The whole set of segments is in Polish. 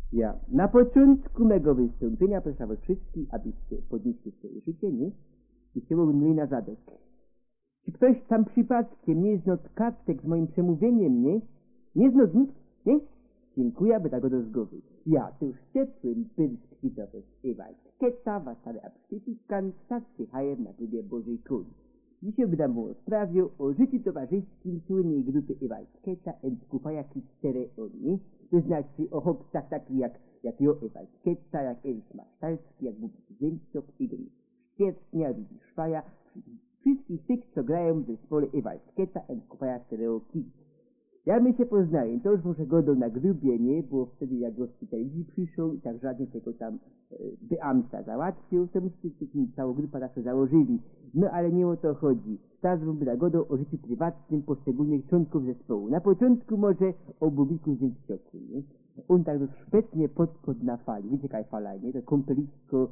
Ja na początku mego wystąpienia proszę was wszystkich, abyście podnieśli swoje życie, nie? I się mieli na zadek. Czy ktoś tam przypadkiem nie znał kartek z moim przemówieniem, nie? Nie znał nikt, nie? Dziękuję, aby tak go dozgowy. Ja tu już ciepłym pyrski to Ewald Keta, wasale absztyfikant, stację hajer na klubie Bożej Kuli. Dzisiaj wydam mu o sprawie o życiu towarzyskim słynnej grupy Ewald Keta and Kufaja Kistereoni, to znaczy o chłopcach takich jak jo Ewald Keta, jak Elis Masztalski, jak Bubik Zięciok, Igor Świetnia, Ludzi Szwaja, wszystkich tych, co grają w zespole Ewald Keta and Kufaja Kistereoni. Ja my się poznaję, to już może godą na grubie, nie? Bo wtedy jak hospitalizm przyszł i tak żadnie tego tam beamta załatwił, to myście całą grupę zawsze założyli. No ale nie o to chodzi. Teraz bym na godą o życiu prywatnym poszczególnych członków zespołu. Na początku może o Bubiku Zięcioku, nie? On tak dość szpetnie podkład na fali. Wiecie jaka fala, nie? To kąpelisko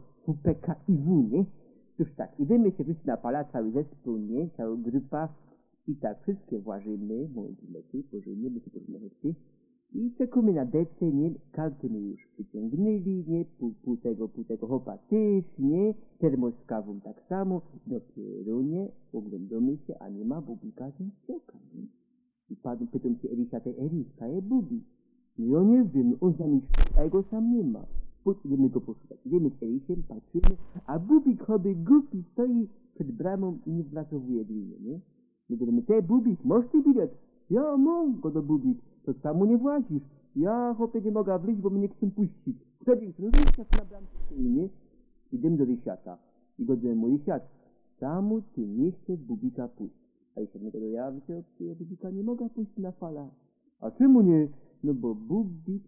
WPKiW, nie? Cóż tak, idziemy się wszyscy na fala, cały zespół, nie? Cała grupa. I tak wszystkie włażymy, lepiej, pożyjmy, by się porozmawiać. I czekamy na dece, nie? Karty my już przyciągnęli, nie? Pół tego hopa też, nie? Termos z kawą tak samo. Dopiero, nie? Oglądamy się, a nie ma Bubika Zięcioka, nie? I pytam się Elisa, te Eliska je Bubik. Ja nie wiem, on z nami a jego sam nie ma. Idziemy go poszukać. Idziemy z Elisiem, patrzymy, a Bubik choby głupi stoi przed bramą i nie wlazowuje dwinie, nie? My mówimy, te Bubik, masz ty bilet? Ja mam go do Bubik, to samo nie włazisz. Ja chłopie nie mogę wleźć, bo mnie nie chcą puścić. Wtedy Rysiat na bramce stoi, nie? Idziemy do Rysiata. I go do mój Rysiat, czemu ty nie chcesz Bubika puścić? A Rysiat mnie go do ja Bubika nie mogę puścić na fala. A czemu nie? No bo Bubik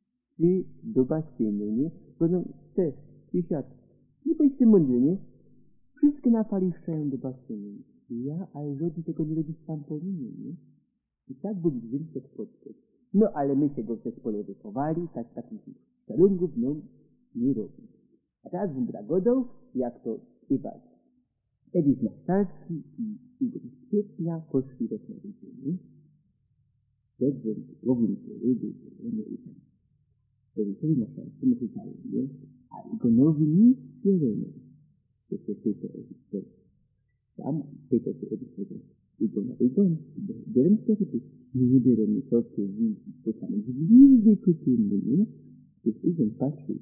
ty do basenu, nie? Bo no, te, Rysiat, nie bądźcie mądry, nie? Wszystkie na fali szczają do basenu. Ja, ale żaden tego nie robi w trampolinie, nie? I tak był Zięciok podkład. No, ale my się go w zespole wychowali, takich szalungów, no, nie robi. A teraz bym dragodą, jak to Ewald. Elis Masztalski i Igor Świetnia poszli do Smarydziny. Dobrze, robił to ryby, nie uczył. Elisowi Masztalskiemu czytają, nie? A Igorowi nic nie robią. To się tylko Elis. Tam tego się odbywa. Igon, bieram się nie bieram to, co widzi, to samo gwizdy kupiony, nie? Więc Igon patrzy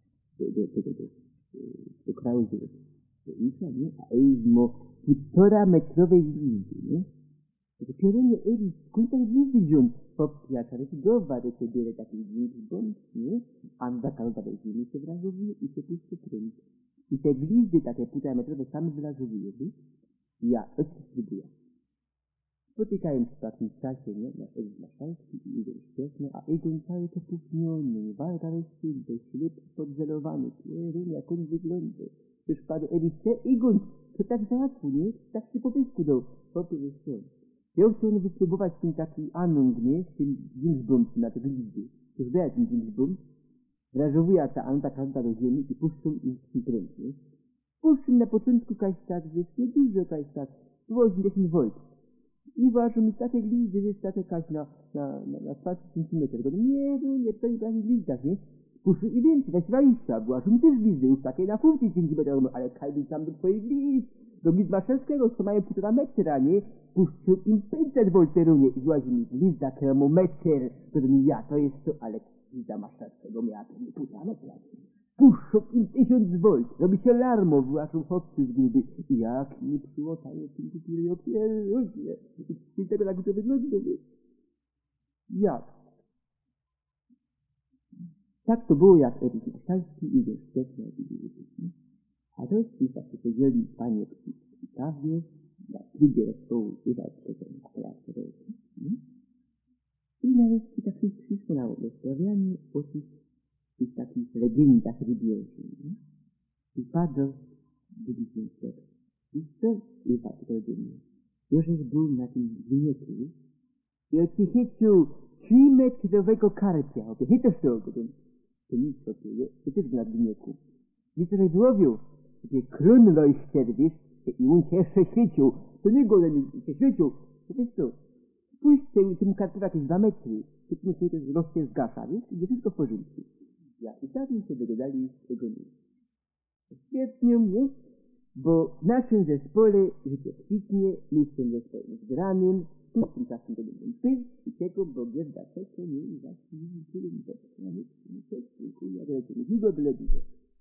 do kraju do Isa, nie? A Eizmo 1,5 metrowej gwizdy, nie? Dopiero nie Elis, skąd te gwizdy wziął? Popijaka, gowa do ciebie takich gwizd bądź, nie? Anda kalba do ziemi się wrazowuje i się puszczy kręci. I te gwizdy takie 1,5 metrowe same wylazowuje, wiesz? Ja, to spróbuję. Spotykałem się w takim czasie, nie? Na Elis Masztalski i Igor Świetny, a Egon cały popłuchniony, walka rozcięty, ślep podzelowany, pierun, jak on wygląda. Przecież padł Elis, Egon, to tak załatwu, nie? Tak się po pysku dał. Powiedz co. Ja chciałem wypróbować ten taki anung, nie? Z tym Dingsbum na te glizdy. To zdaje ten Dingsbum. Wrażowuje ta anta kanta do ziemi i puszczą im kręć, nie? Puszczą na początku kajstak, wiesz, nie dużo kajstak, 80 V. I ważą mi takie glizdy, że jest takie kaś na 20 cm. Nie, to i takie glizdach, nie? Puszczą i więcej, na 20, ważą mi też glizdy, już takie na 50 cm, ale kaj tam do twoich glizd. Do glizd Masztalskiego, co mają 1,5 metra, nie? Puszczą im 500 V perunie i łazi mi glizda termometr, który mi ja, to jest to, ale glizda Masztalskiego miała pewnie 1,5 metra. Puszczą im 1000 V, robi się larmo, wyłaszą chłopcy z gruby. I jak nie przyłotają tym kupirują pierunie. I tego tak to wygląda, wiesz? Jak? Tak to było jak Elis Masztalski i Igor Świetny i Igor. A to jest tak, że jeżeli panie przy kawie, na klubie zespołu Ewald Keta na Teatrze i nareszcie tak wszystko na rozprawianie o tych takich legendach rybiowych. I padł Bubik Zięciok. I co Ewald robił? Józef był na tym wynieku i odchycił 3-metrowego karpia. Obie to to nic to czuje, to też był na wynieku. I co złowił? Gdzie krun lojścier, wiesz, i on się jeszcze świecił. To nie go się świecił. To wiesz co? Spójrzcie tym karpiowi jakieś 2 metry. Tylko się to rośnie zgasza, wiesz? I wszystko w porządku. ja i dawniej się dogadali z tego miejsca. Świetnie mnie, bo w naszym zespole życie kwitnie, miejscem zespołem zgranym, tym czasem to będą pył i tego, bo bieda tego nie zacznie tyle zatrzymać, nie dziękuję, jak lecimy długo, byle długo.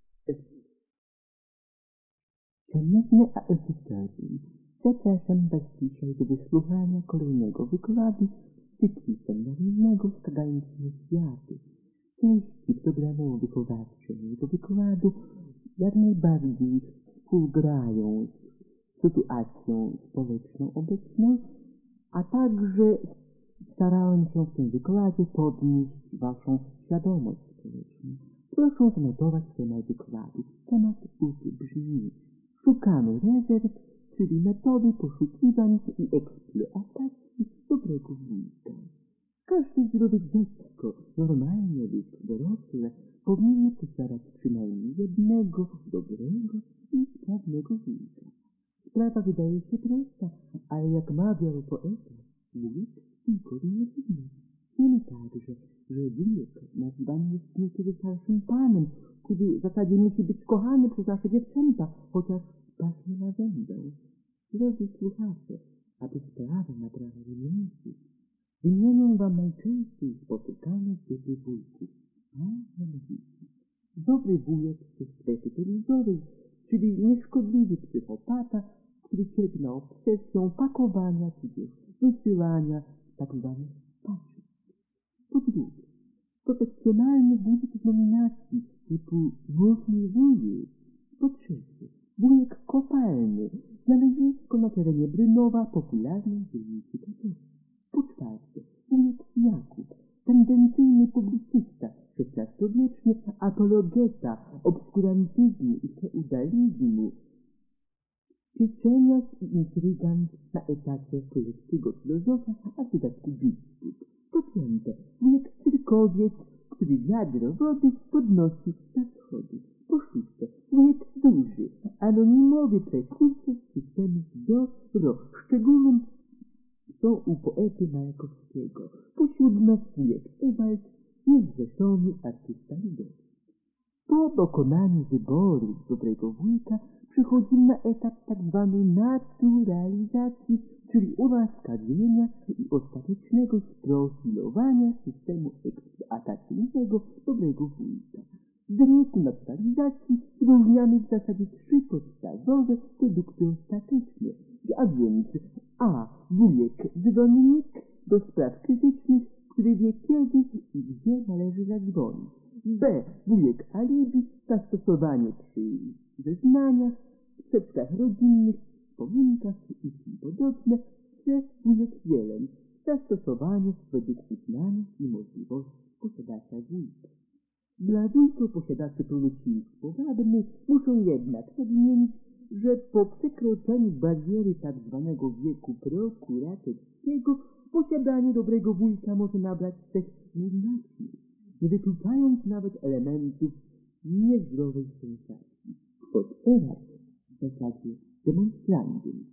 Szanowne audytorium, zapraszam Was dzisiaj do wysłuchania kolejnego wykładu z cyklu seminarnego Skazaliśmy światy. Treści programowo-wychowawcze mojego wykładu jak najbardziej współgrają z sytuacją społeczną obecną, a także starałem się w tym wykładzie podnieść Waszą świadomość społeczną. Proszę zanotować temat wykładu. Temat brzmi: szukamy rezerw, czyli metody poszukiwań i eksploatacji dobrego wujka. Każde zdrowe dziecko, normalne lub dorosłe, powinno posiadać przynajmniej jednego dobrego i sprawnego wujka. Sprawa wydaje się prosta, ale jak mawiał poeta, wujek tylko nie winny. Wiemy także, że wujek nazywany jest niekiedy starszym panem, który w zasadzie musi być kochany przez nasze dziewczęta, chociaż pachnie lawendą. Drodzy słuchacze, aby sprawa nabrała wymienki, wymienię Wam najczęściej spotykane typy wujków, a mianowicie dobry wujek ze strefy telewizowej, czyli nieszkodliwy psychopata, który cierpi na obsesję pakowania czy też wysyłania tzw. paczek. Po drugie, profesjonalny wujek z nominacji typu Głośny wujek. Po trzecie, wujek kopalny, znalezisko na terenie Brynowa popularnej dzielnicy Katowicz. Po czwarte, wujek Jakub, tendencyjny publicysta, XVI-wieczny apologeta obskurantyzmu i feudalizmu, pieczeniarz i intrygant na etacie królewskiego filozofa, a w dodatku biskup. Po piąte, wujek cyrkowiec, który wiadro wody podnosi na schody. Po szóste, wujek duży, anonimowy prekursor systemu DORO, szczególnym są u poety Majakowskiego. Po siódme, wujek Ewald, niezrzeszony artysta ludowy. Po dokonaniu wyboru dobrego wujka przychodzimy na etap tzw. naturalizacji, czyli ułaskawienia i ostatecznego sprofilowania systemu eksploatacyjnego dobrego wujka. W wyniku naturalizacji wyróżniamy w zasadzie trzy podstawowe produkty ostateczne, a więc a. wujek dzwonnik do spraw krytycznych, który wie kiedy i gdzie należy zadzwonić. B. wujek alibi, zastosowanie przy zeznaniach, sprzeczkach rodzinnych, wspominkach i tym podobne. C. wujek jeleń, zastosowanie według uznania i możliwości posiadacza wujka. Dla wujka posiadaczy pełności już powabny muszą jednak nadmienić, że po przekroczeniu bariery tzw. wieku prokuratorskiego posiadanie dobrego wujka może nabrać cech nieznacznych, nie wykluczając nawet elementów niezdrowej sensacji. Od teraz w zasadzie demonstrandum.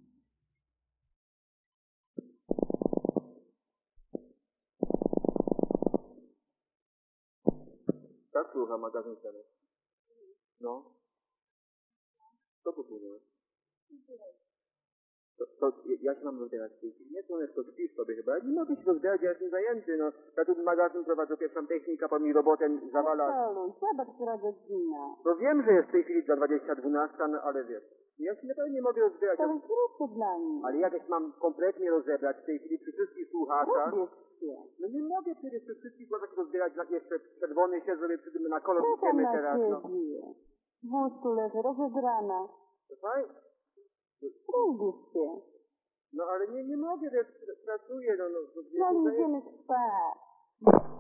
Tak, słucham, magazyn ceny. No. Co popłynąłeś? To ja się mam rozbierać w tej chwili. Nie, Słoneczko, śpisz sobie chyba. Ja nie mogę się rozbierać, ja jestem zajęty, no. Ja tu magazyn prowadzę, pierwszą technika, po mi robotę zawala. Halo, zobacz, która godzina. No wiem, że jest w tej chwili za 20:12, no ale wiesz. Ja się naprawdę nie mogę rozbierać. To jest krótko dla mnie. Ale jak mam kompletnie rozebrać w tej chwili przy wszystkich słuchaczach. Robię się. No nie mogę przecież przy wszystkich słuchaczach rozbierać, jak jeszcze czerwony się zrobię na kolor Czekam idziemy na teraz, no. ciebie. W wózku leży, rozebrana. To fajnie. Lubisz się. No ale nie mogę, wiesz, pracuję, no. No idziemy spać.